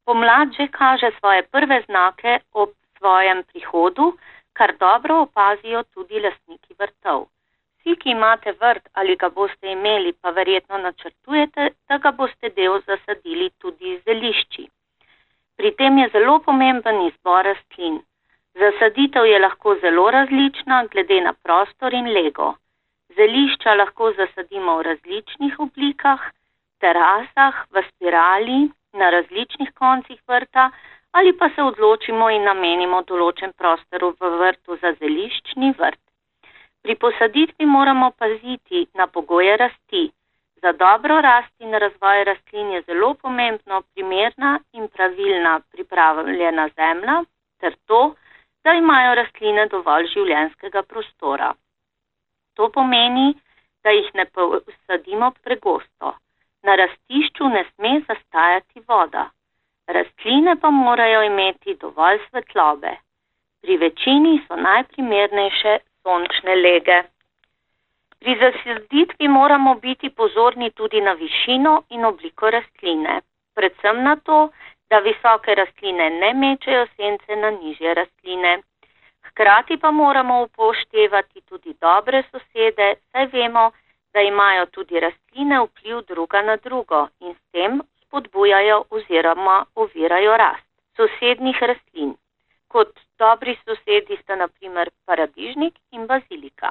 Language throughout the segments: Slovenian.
Pomlad že kaže svoje prve znake ob svojem prihodu, kar dobro opazijo tudi lastniki vrtov. Vsi, ki imate vrt ali ga boste imeli, pa verjetno načrtujete, da ga boste del zasadili tudi z zelišči. Pri tem je zelo pomemben izbor rastlin. Zasaditev je lahko zelo različna glede na prostor in lego. Zelišča lahko zasadimo v različnih oblikah, terasah, v spirali, na različnih koncih vrta ali pa se odločimo in namenimo določen prostor v vrtu za zeliščni vrt. Pri posaditvi moramo paziti na pogoje rasti. Za dobro rast in razvoj rastlin je zelo pomembno primerna in pravilna pripravljena zemlja ter to, da imajo rastline dovolj življenjskega prostora. To pomeni, da jih ne posadimo pregosto. Na rastišču ne sme zastajati voda. Rastline pa morajo imeti dovolj svetlobe. Pri večini so najprimernejše sončne lege. Pri zasaditvi moramo biti pozorni tudi na višino in obliko rastline. Predvsem na to, da visoke rastline ne mečejo sence na nižje rastline. Hkrati pa moramo upoštevati tudi dobre sosede, saj vemo, da imajo tudi rastline vpliv druga na drugo in s tem spodbujajo oziroma ovirajo rast sosednjih rastlin. Kot dobri sosedi sta na primer paradižnik in bazilika.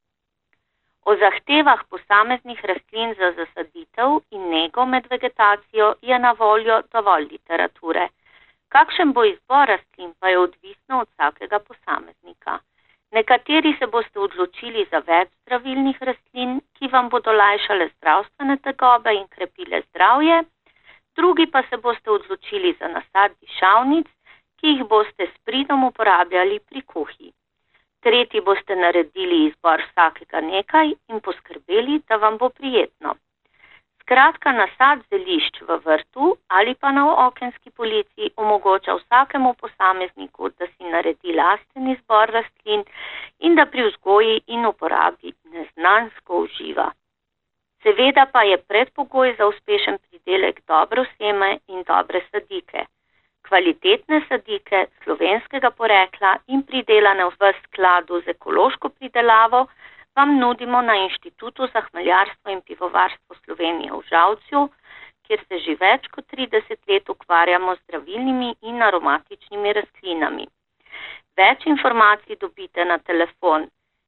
O zahtevah posameznih rastlin za zasaditev in nego med vegetacijo je na voljo dovolj literature. Kakšen bo izbor rastlin, pa je odvisno od vsakega posameznika. Nekateri se boste odločili za več zdravilnih rastlin, ki vam bodo lajšale zdravstvene tegobe in krepile zdravje, drugi pa se boste odločili za nasad dišavnic, ki jih boste s pridom uporabljali pri kuhi. Tretji boste naredili izbor vsakega nekaj in poskrbeli, da vam bo prijetno. Skratka, nasad zelišč v vrtu ali pa na okenski polici omogoča vsakemu posamezniku, da si naredi lasten izbor rastlin in da pri vzgoji in uporabi neznansko uživa. Seveda pa je predpogoj za uspešen pridelek dobro seme in dobre sadike. Kvalitetne sadike slovenskega porekla in pridelane v skladu z ekološko pridelavo vam nudimo na Inštitutu za hmeljarstvo in pivovarstvo Slovenije v Žalcu, kjer se že več kot 30 let ukvarjamo z zdravilnimi in aromatičnimi rastlinami. Več informacij dobite na telefon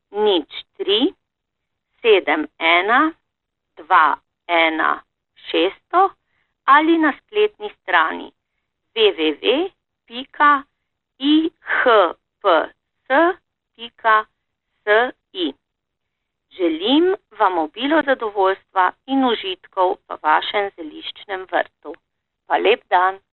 03 71 21 600 ali na spletni strani www.ihps.si. Želim vam obilo zadovoljstva in užitkov v vašem zeliščnem vrtu. Pa lep dan!